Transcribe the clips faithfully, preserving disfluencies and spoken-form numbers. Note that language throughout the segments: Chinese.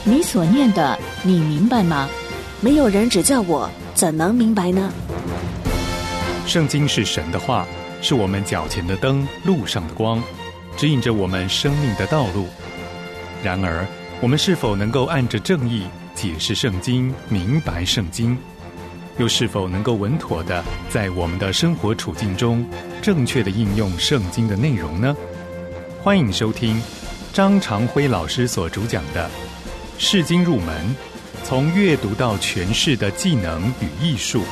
你所念的，你明白吗？没有人指教我，怎能明白呢？ 圣经是神的话，是我们脚前的灯，路上的光，指引着我们生命的道路。然而，我们是否能够按着正义解释圣经，明白圣经？又是否能够稳妥地在我们的生活处境中正确地应用圣经的内容呢？欢迎收听张长辉老师所主讲的《释经入门》，从阅读到诠释的技能与艺术。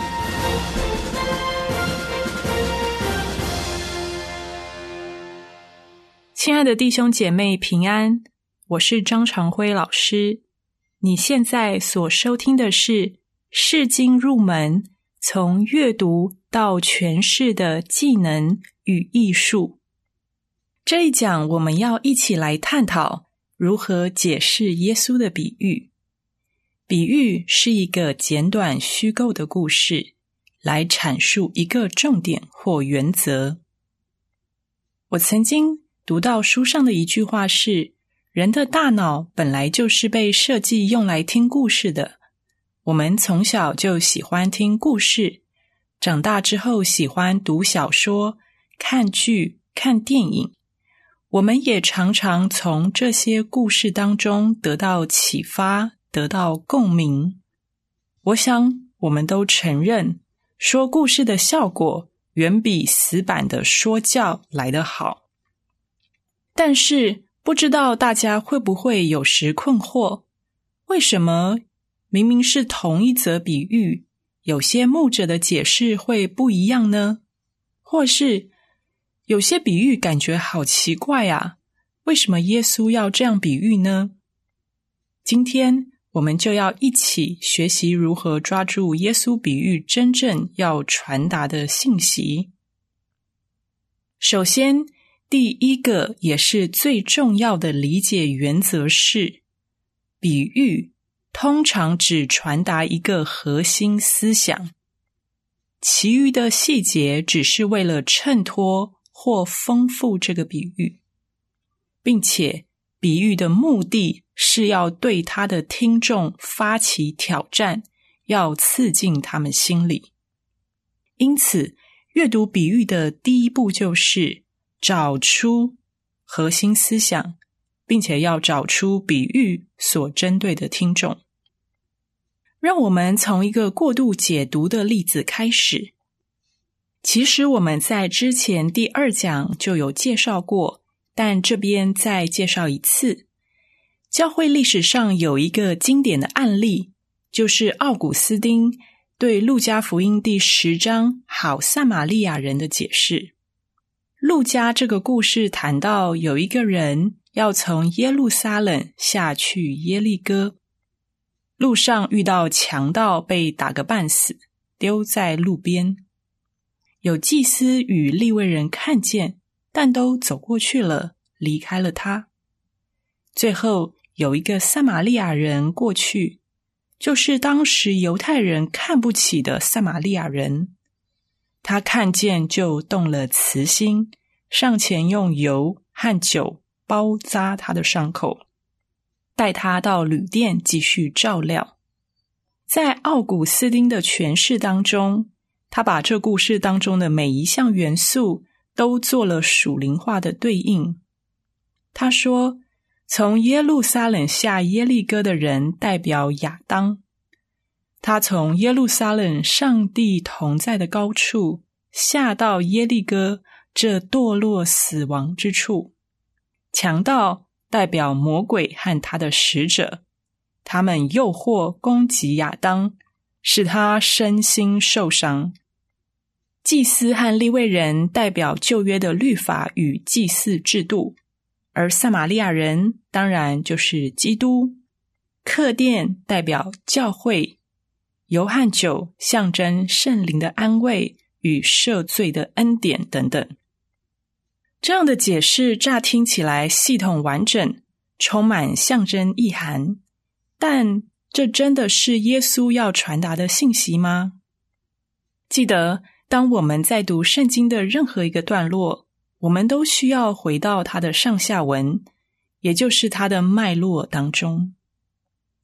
亲爱的弟兄姐妹平安，我是张长辉老师。你现在所收听的是释经入门，从阅读到诠释的技能与艺术。这一讲我们要一起来探讨如何解释耶稣的比喻。比喻是一个简短虚构的故事，来阐述一个重点或原则。我曾经读到书上的一句话是，人的大脑本来就是被设计用来听故事的。我们从小就喜欢听故事，长大之后喜欢读小说、看剧、看电影。我们也常常从这些故事当中得到启发，得到共鸣。我想我们都承认，说故事的效果远比死板的说教来得好。但是不知道大家会不会有时困惑，为什么明明是同一则比喻，有些牧者的解释会不一样呢？或是有些比喻感觉好奇怪啊，为什么耶稣要这样比喻呢？今天我们就要一起学习如何抓住耶稣比喻真正要传达的信息。首先，第一个也是最重要的理解原则是，比喻通常只传达一个核心思想，其余的细节只是为了衬托或丰富这个比喻，并且比喻的目的是要对他的听众发起挑战，要刺进他们心里。因此，阅读比喻的第一步就是找出核心思想，并且要找出比喻所针对的听众。让我们从一个过度解读的例子开始。其实我们在之前第二讲就有介绍过，但这边再介绍一次。教会历史上有一个经典的案例，就是奥古斯丁对路加福音第十章好撒玛利亚人的解释。路加这个故事谈到有一个人要从耶路撒冷下去耶利哥，路上遇到强盗被打个半死，丢在路边。有祭司与利未人看见，但都走过去了，离开了他。最后有一个撒玛利亚人过去，就是当时犹太人看不起的撒玛利亚人。他看见就动了慈心，上前用油和酒包扎他的伤口，带他到旅店继续照料。在奥古斯丁的诠释当中，他把这故事当中的每一项元素都做了属灵化的对应。他说，从耶路撒冷下耶利哥的人代表亚当，他从耶路撒冷上帝同在的高处下到耶利哥这堕落死亡之处。强盗代表魔鬼和他的使者，他们诱惑攻击亚当，使他身心受伤。祭司和利未人代表旧约的律法与祭祀制度，而撒玛利亚人当然就是基督。客店代表教会，油和酒象征圣灵的安慰与赦罪的恩典等等。这样的解释乍听起来系统完整，充满象征意涵，但这真的是耶稣要传达的信息吗？记得，当我们在读圣经的任何一个段落，我们都需要回到它的上下文，也就是它的脉络当中。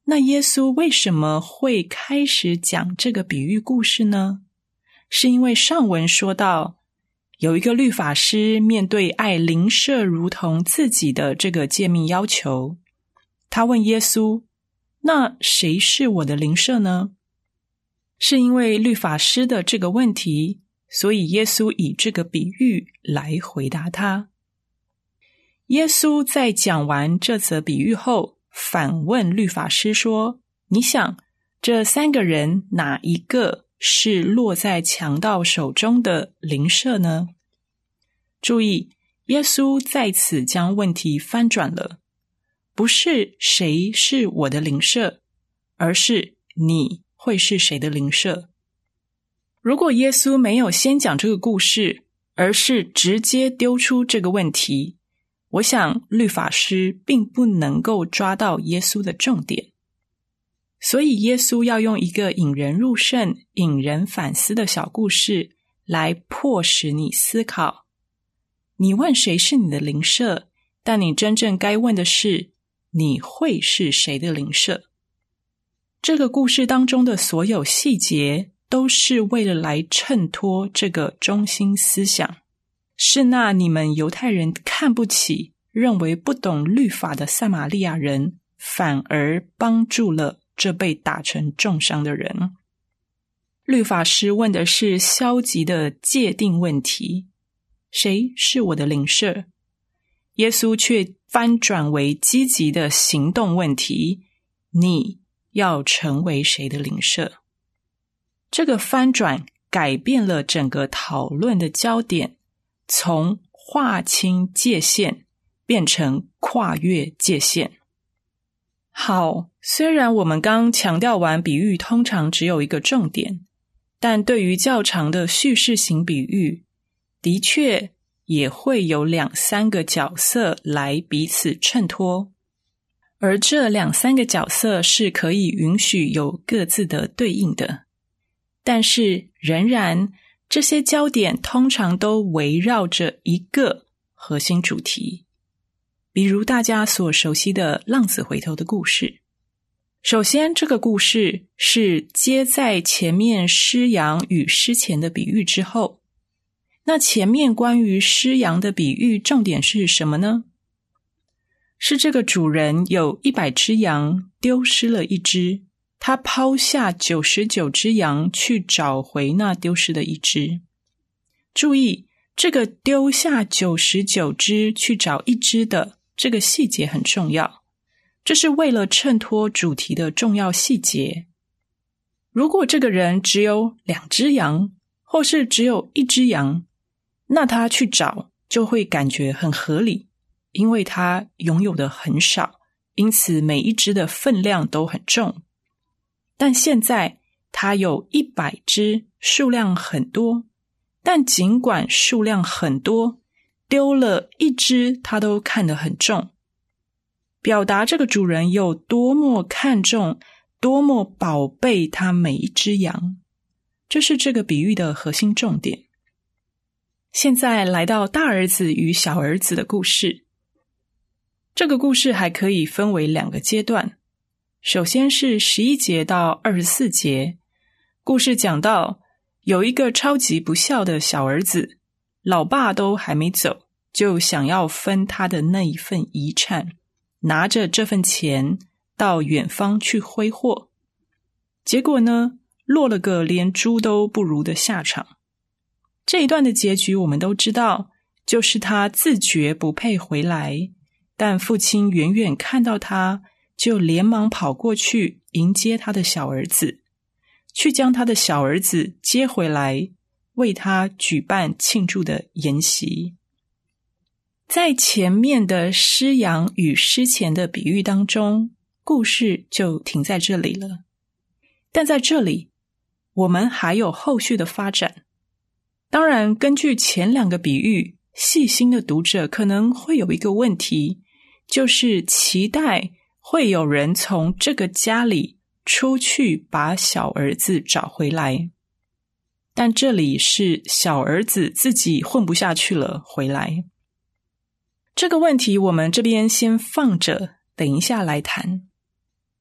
那耶稣为什么会开始讲这个比喻故事呢？是因为上文说到，有一个律法师面对爱邻舍如同自己的这个诫命要求，他问耶稣，那谁是我的邻舍呢？是因为律法师的这个问题，所以耶稣以这个比喻来回答他。耶稣在讲完这则比喻后，反问律法师说，你想这三个人哪一个是落在强盗手中的邻舍呢？注意，耶稣在此将问题翻转了，不是谁是我的邻舍，而是你会是谁的邻舍。如果耶稣没有先讲这个故事，而是直接丢出这个问题，我想律法师并不能够抓到耶稣的重点。所以耶稣要用一个引人入胜、引人反思的小故事来迫使你思考。你问谁是你的邻舍，但你真正该问的是，你会是谁的邻舍？这个故事当中的所有细节都是为了来衬托这个中心思想，是那你们犹太人看不起、认为不懂律法的撒玛利亚人，反而帮助了这被打成重伤的人。律法师问的是消极的界定问题，谁是我的邻舍？耶稣却翻转为积极的行动问题，你要成为谁的邻舍？这个翻转改变了整个讨论的焦点，从划清界限变成跨越界限。好，虽然我们刚强调完比喻通常只有一个重点，但对于较长的叙事型比喻，的确也会有两三个角色来彼此衬托，而这两三个角色是可以允许有各自的对应的，但是仍然这些焦点通常都围绕着一个核心主题。比如大家所熟悉的浪子回头的故事。首先，这个故事是接在前面失羊与失钱的比喻之后。那前面关于失羊的比喻重点是什么呢？是这个主人有一百只羊，丢失了一只，他抛下九十九只羊去找回那丢失的一只。注意，这个丢下九十九只去找一只的这个细节很重要，这是为了衬托主题的重要细节。如果这个人只有两只羊，或是只有一只羊，那他去找就会感觉很合理，因为他拥有的很少，因此每一只的分量都很重。但现在他有一百只，数量很多，但尽管数量很多，丢了一只他都看得很重，表达这个主人有多么看重、多么宝贝他每一只羊，这是这个比喻的核心重点。现在来到大儿子与小儿子的故事。这个故事还可以分为两个阶段。首先是十一节到二十四节，故事讲到有一个超级不孝的小儿子，老爸都还没走，就想要分他的那一份遗产，拿着这份钱到远方去挥霍。结果呢，落了个连猪都不如的下场。这一段的结局我们都知道，就是他自觉不配回来，但父亲远远看到他，就连忙跑过去迎接他的小儿子，去将他的小儿子接回来，为他举办庆祝的筵席。在前面的失羊与失钱的比喻当中，故事就停在这里了。但在这里，我们还有后续的发展。当然，根据前两个比喻，细心的读者可能会有一个问题，就是期待会有人从这个家里出去把小儿子找回来。但这里是小儿子自己混不下去了，回来。这个问题我们这边先放着，等一下来谈。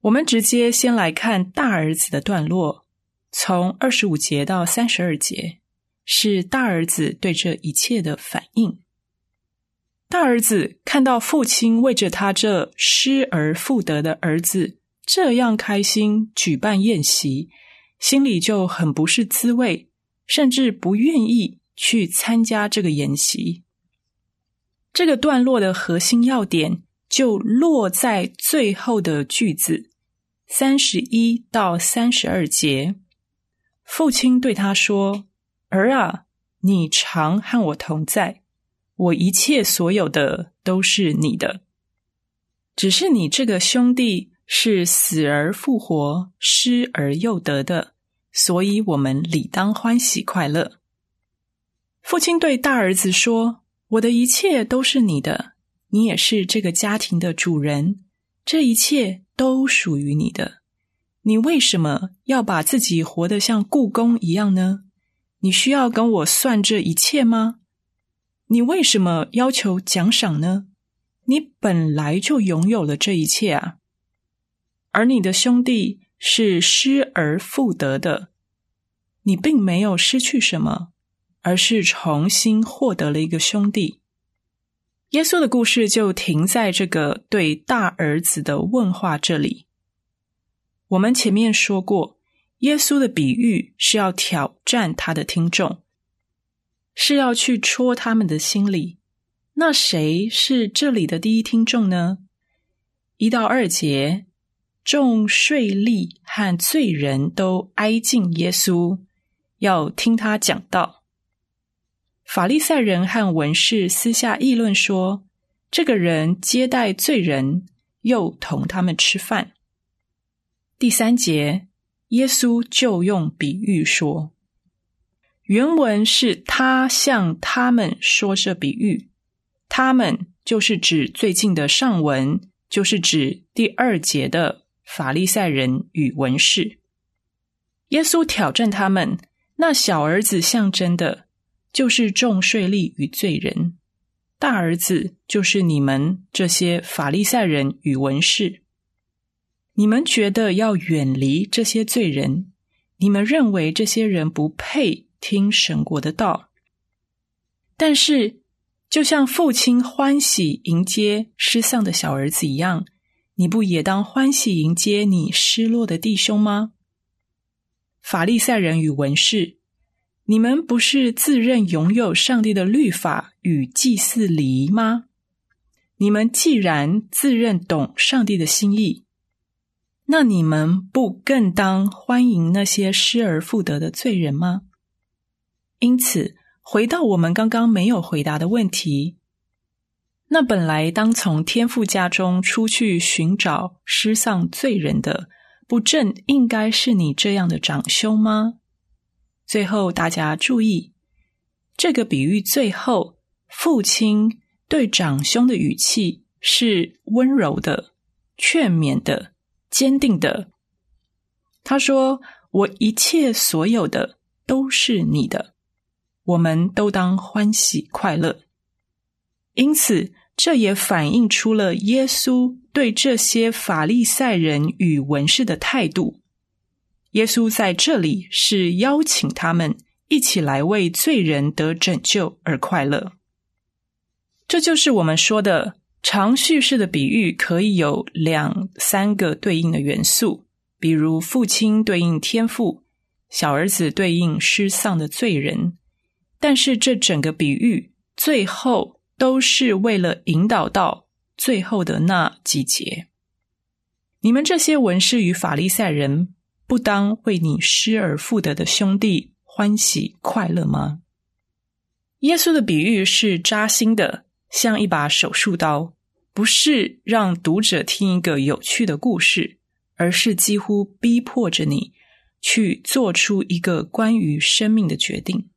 我们直接先来看大儿子的段落，从二十五节到三十二节，是大儿子对这一切的反应。大儿子看到父亲为着他这失而复得的儿子这样开心举办宴席，心里就很不是滋味，甚至不愿意去参加这个宴席。这个段落的核心要点就落在最后的句子三十一到三十二节。父亲对他说：儿啊，你常和我同在，我一切所有的都是你的。只是你这个兄弟是死而复活，失而又得的，所以我们理当欢喜快乐。父亲对大儿子说：我的一切都是你的，你也是这个家庭的主人，这一切都属于你的。你为什么要把自己活得像雇工一样呢？你需要跟我算这一切吗？你为什么要求奖赏呢？你本来就拥有了这一切啊。而你的兄弟是失而复得的，你并没有失去什么，而是重新获得了一个兄弟。耶稣的故事就停在这个对大儿子的问话这里。我们前面说过，耶稣的比喻是要挑战他的听众，是要去戳他们的心里。那谁是这里的第一听众呢？一到二节，众税吏和罪人都挨近耶稣，要听他讲道。法利赛人和文士私下议论说，这个人接待罪人，又同他们吃饭。第三节，耶稣就用比喻说，原文是他向他们说这比喻，他们就是指最近的上文，就是指第二节的法利赛人与文士。耶稣挑战他们，那小儿子象征的就是众税吏与罪人，大儿子就是你们这些法利赛人与文士。你们觉得要远离这些罪人，你们认为这些人不配听神国的道。但是就像父亲欢喜迎接失丧的小儿子一样，你不也当欢喜迎接你失落的弟兄吗？法利赛人与文士，你们不是自认拥有上帝的律法与祭祀礼仪吗？你们既然自认懂上帝的心意，那你们不更当欢迎那些失而复得的罪人吗？因此，回到我们刚刚没有回答的问题，那本来当从天父家中出去寻找失丧罪人的，不正应该是你这样的长兄吗？最后大家注意，这个比喻最后，父亲对长兄的语气是温柔的、劝勉的、坚定的。他说，我一切所有的都是你的，我们都当欢喜快乐。因此，这也反映出了耶稣对这些法利赛人与文士的态度。耶稣在这里是邀请他们一起来为罪人得拯救而快乐。这就是我们说的长叙事的比喻可以有两三个对应的元素，比如父亲对应天父，小儿子对应失丧的罪人。但是这整个比喻最后都是为了引导到最后的那几节。你们这些文士与法利赛人，不当为你失而复得的兄弟欢喜快乐吗？耶稣的比喻是扎心的，像一把手术刀，不是让读者听一个有趣的故事，而是几乎逼迫着你去做出一个关于生命的决定。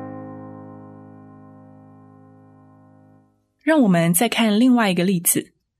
让我们再看另外一个例子。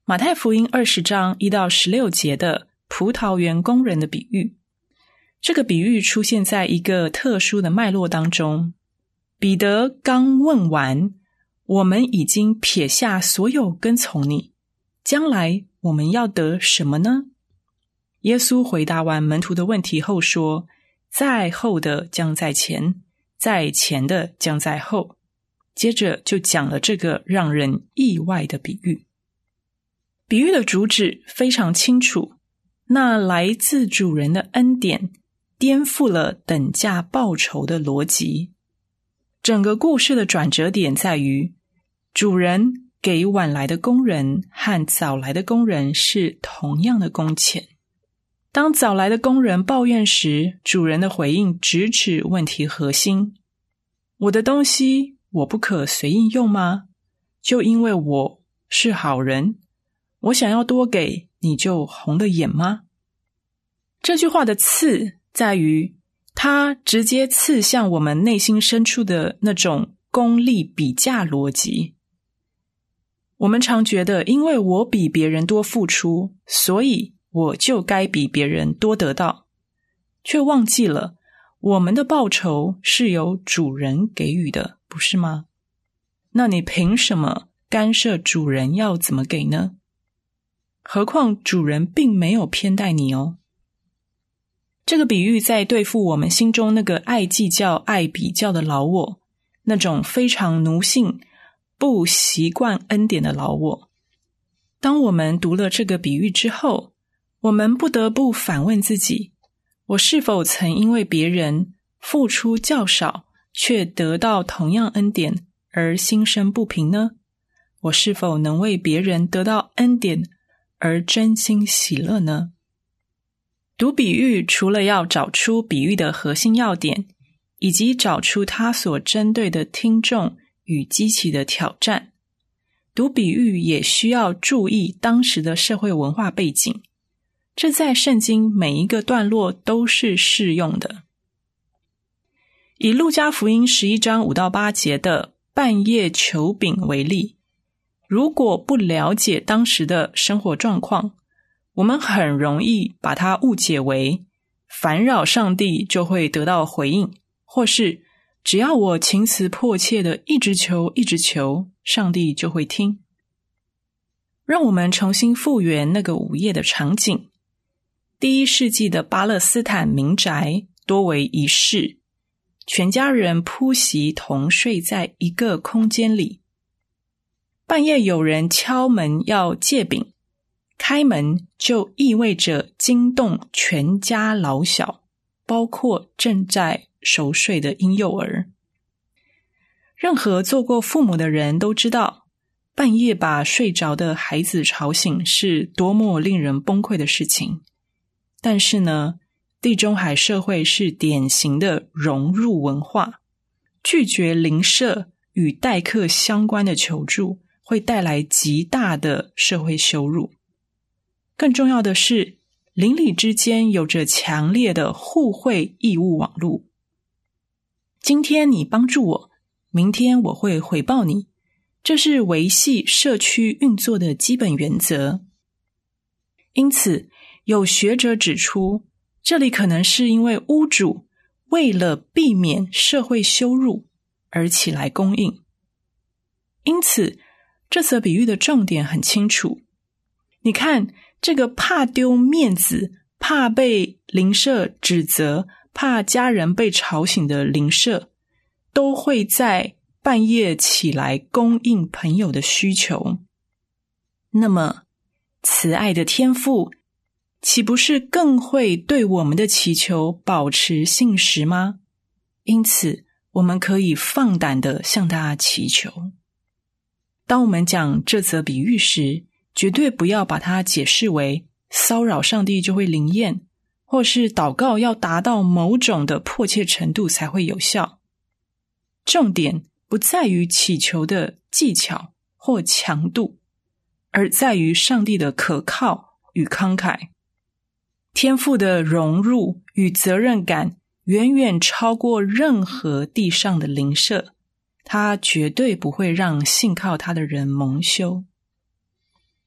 马太福音二十章一到十六节的葡萄园工人的比喻。这个比喻出现在一个特殊的脉络当中。彼得刚问完，我们已经撇下所有跟从你，将来我们要得什么呢？耶稣回答完门徒的问题后说，在后的将在前，在前的将在后。接着就讲了这个让人意外的比喻。比喻的主旨非常清楚，那来自主人的恩典颠覆了等价报酬的逻辑。整个故事的转折点在于，主人给晚来的工人和早来的工人是同样的工钱。当早来的工人抱怨时，主人的回应直指问题核心。我的东西我不可随意用吗？就因为我是好人，我想要多给，你就红了眼吗？这句话的刺在于，它直接刺向我们内心深处的那种功利比价逻辑。我们常觉得，因为我比别人多付出，所以我就该比别人多得到，却忘记了我们的报酬是由主人给予的，不是吗？那你凭什么干涉主人要怎么给呢？何况主人并没有偏待你哦。这个比喻在对付我们心中那个爱计较、爱比较的老我，那种非常奴性、不习惯恩典的老我。当我们读了这个比喻之后，我们不得不反问自己，我是否曾因为别人付出较少，却得到同样恩典而心生不平呢？我是否能为别人得到恩典而真心喜乐呢？读比喻除了要找出比喻的核心要点，以及找出它所针对的听众与激起的挑战，读比喻也需要注意当时的社会文化背景，这在圣经每一个段落都是适用的。以路加福音十一章五到八节的半夜求饼为例，如果不了解当时的生活状况，我们很容易把它误解为烦扰上帝就会得到回应，或是只要我情辞迫切的一直求一直求，上帝就会听。让我们重新复原那个午夜的场景。第一世纪的巴勒斯坦民宅多为一室，全家人铺席同睡在一个空间里。半夜有人敲门要借饼，开门就意味着惊动全家老小，包括正在熟睡的婴幼儿。任何做过父母的人都知道，半夜把睡着的孩子吵醒是多么令人崩溃的事情。但是呢，地中海社会是典型的融入文化，拒绝邻舍与待客相关的求助，会带来极大的社会羞辱。更重要的是，邻里之间有着强烈的互惠义务网络。今天你帮助我，明天我会回报你，这是维系社区运作的基本原则。因此，有学者指出，这里可能是因为屋主为了避免社会羞辱而起来供应。因此，这则比喻的重点很清楚。你看，这个怕丢面子、怕被邻舍指责、怕家人被吵醒的邻舍，都会在半夜起来供应朋友的需求。那么，慈爱的天父岂不是更会对我们的祈求保持信实吗？因此，我们可以放胆地向他祈求。当我们讲这则比喻时，绝对不要把它解释为骚扰上帝就会灵验，或是祷告要达到某种的迫切程度才会有效。重点不在于祈求的技巧或强度，而在于上帝的可靠与慷慨。天父的融入与责任感远远超过任何地上的邻舍，他绝对不会让信靠他的人蒙羞。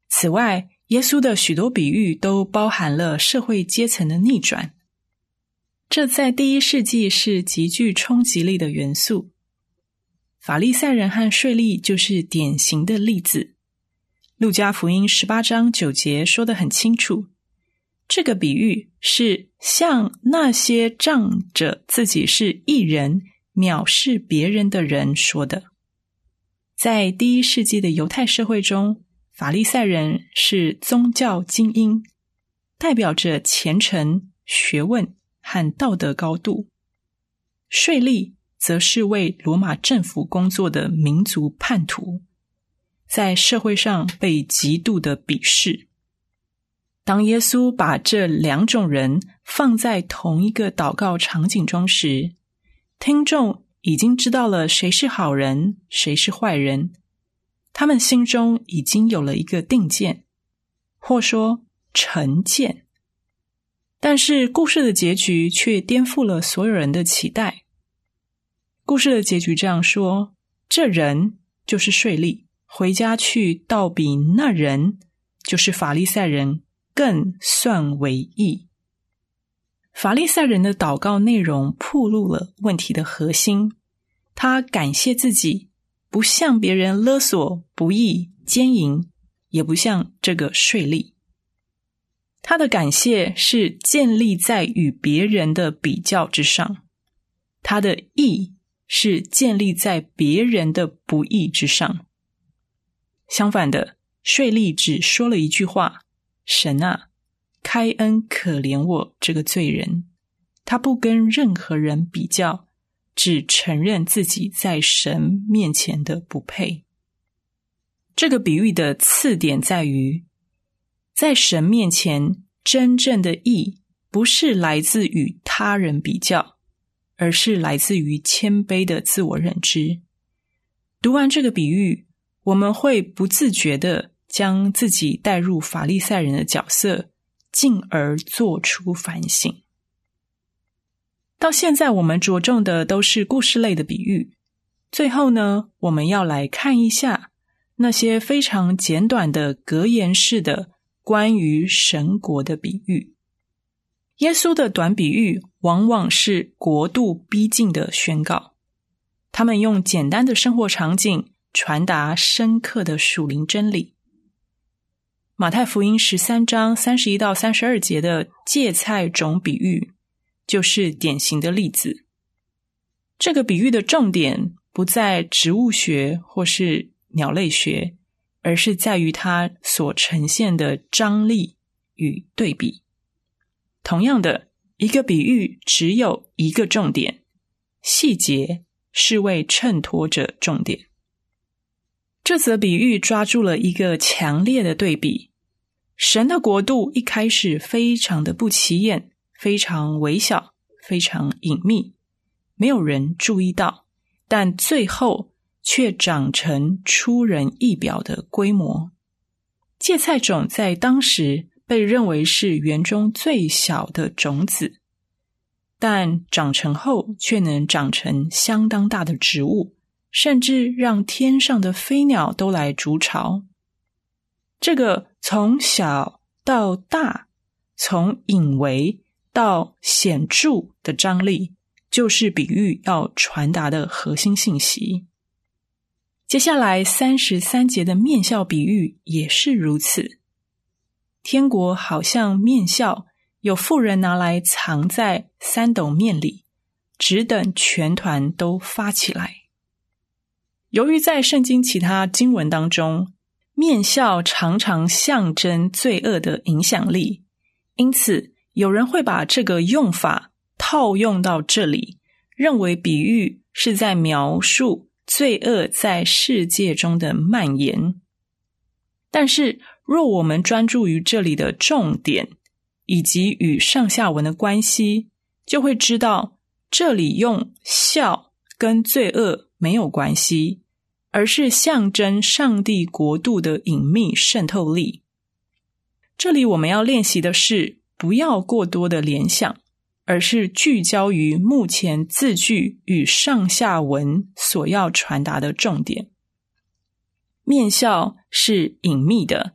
此外，耶稣的许多比喻都包含了社会阶层的逆转，这在第一世纪是极具冲击力的元素。法利赛人和税吏就是典型的例子。路加福音十八章九节说得很清楚，这个比喻是向那些仗着自己是义人藐视别人的人说的。在第一世纪的犹太社会中，法利赛人是宗教精英，代表着虔诚、学问和道德高度。税吏则是为罗马政府工作的民族叛徒，在社会上被极度的鄙视。当耶稣把这两种人放在同一个祷告场景中时，听众已经知道了谁是好人，谁是坏人，他们心中已经有了一个定见，或说成见。但是故事的结局却颠覆了所有人的期待。故事的结局这样说，这人就是税吏，回家去倒比那人就是法利赛人更算为义。法利赛人的祷告内容暴露了问题的核心，他感谢自己不向别人勒索、不义、奸淫，也不像这个税吏。他的感谢是建立在与别人的比较之上，他的义是建立在别人的不义之上。相反的，税吏只说了一句话，神啊，开恩可怜我这个罪人。他不跟任何人比较，只承认自己在神面前的不配。这个比喻的次点在于，在神面前，真正的义不是来自与他人比较，而是来自于谦卑的自我认知。读完这个比喻，我们会不自觉地将自己带入法利赛人的角色，进而做出反省。到现在我们着重的都是故事类的比喻，最后呢，我们要来看一下那些非常简短的格言式的关于神国的比喻。耶稣的短比喻往往是国度逼近的宣告，他们用简单的生活场景传达深刻的属灵真理。马太福音十三章三十一到三十二节的芥菜种比喻就是典型的例子。这个比喻的重点不在植物学或是鸟类学，而是在于它所呈现的张力与对比。同样的，一个比喻只有一个重点，细节是为衬托着重点。这则比喻抓住了一个强烈的对比，神的国度一开始非常的不起眼，非常微小，非常隐秘，没有人注意到，但最后却长成出人意表的规模。芥菜种在当时被认为是园中最小的种子，但长成后却能长成相当大的植物，甚至让天上的飞鸟都来筑巢。这个从小到大，从隐微到显著的张力，就是比喻要传达的核心信息。接下来三十三节的面笑比喻也是如此。天国好像面笑，有妇人拿来藏在三斗面里，只等全团都发起来。由于在圣经其他经文当中，面笑常常象征罪恶的影响力，因此有人会把这个用法套用到这里，认为比喻是在描述罪恶在世界中的蔓延。但是若我们专注于这里的重点以及与上下文的关系，就会知道这里用笑跟罪恶没有关系，而是象征上帝国度的隐秘渗透力。这里我们要练习的是不要过多的联想，而是聚焦于目前字句与上下文所要传达的重点。面笑是隐秘的，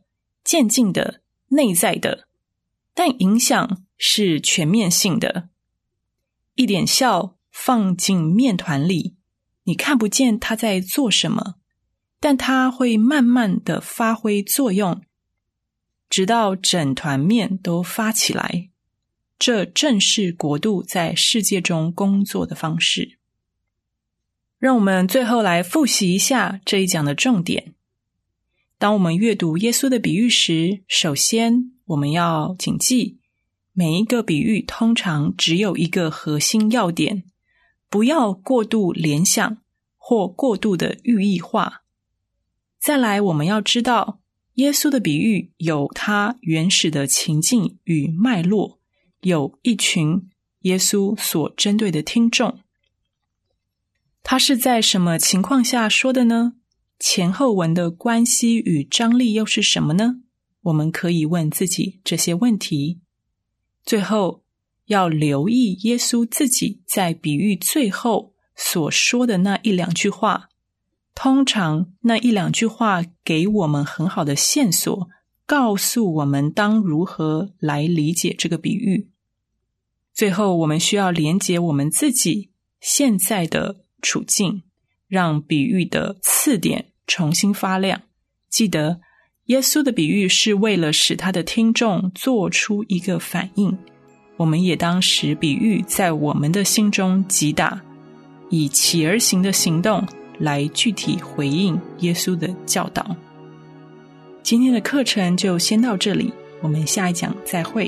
渐进的、内在的，但影响是全面性的。一点酵放进面团里，你看不见它在做什么，但它会慢慢的发挥作用，直到整团面都发起来。这正是国度在世界中工作的方式。让我们最后来复习一下这一讲的重点。当我们阅读耶稣的比喻时，首先我们要谨记，每一个比喻通常只有一个核心要点，不要过度联想或过度的寓意化。再来，我们要知道，耶稣的比喻有他原始的情境与脉络，有一群耶稣所针对的听众。他是在什么情况下说的呢？前后文的关系与张力又是什么呢？我们可以问自己这些问题。最后，要留意耶稣自己在比喻最后所说的那一两句话。通常那一两句话给我们很好的线索，告诉我们当如何来理解这个比喻。最后，我们需要连结我们自己现在的处境，让比喻的刺点重新发亮。记得，耶稣的比喻是为了使他的听众做出一个反应，我们也当使比喻在我们的心中击打，以起而行的行动来具体回应耶稣的教导。今天的课程就先到这里，我们下一讲再会。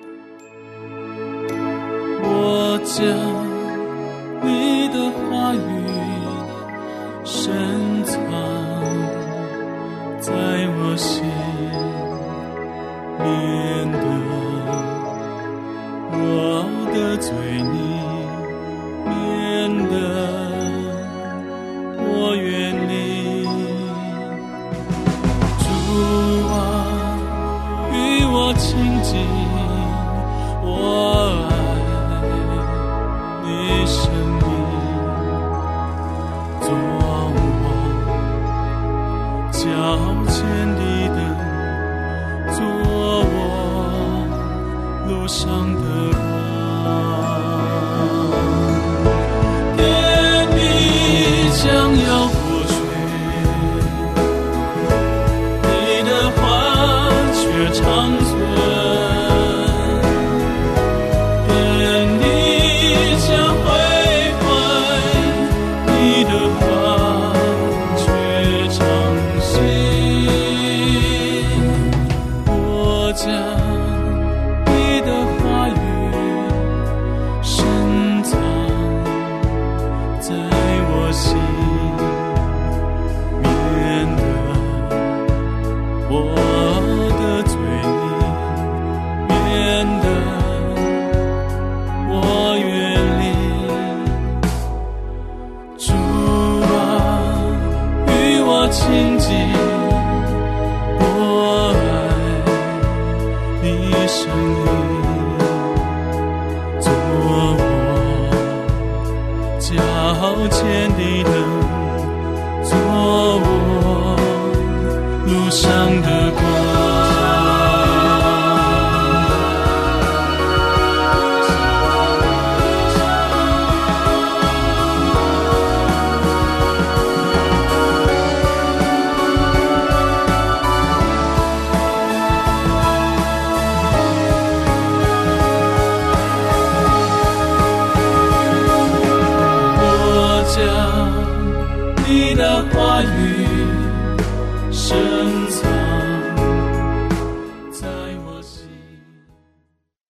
我将你的话语深藏在我心，免得我得罪你，免得我远离。主啊，与我亲近，我爱你生命，做我脚前的灯，做我路上的光。天地将要过去，你的话却长存。亲近，我爱你生命，做我脚前的灯，做我路上的光。你的话语深藏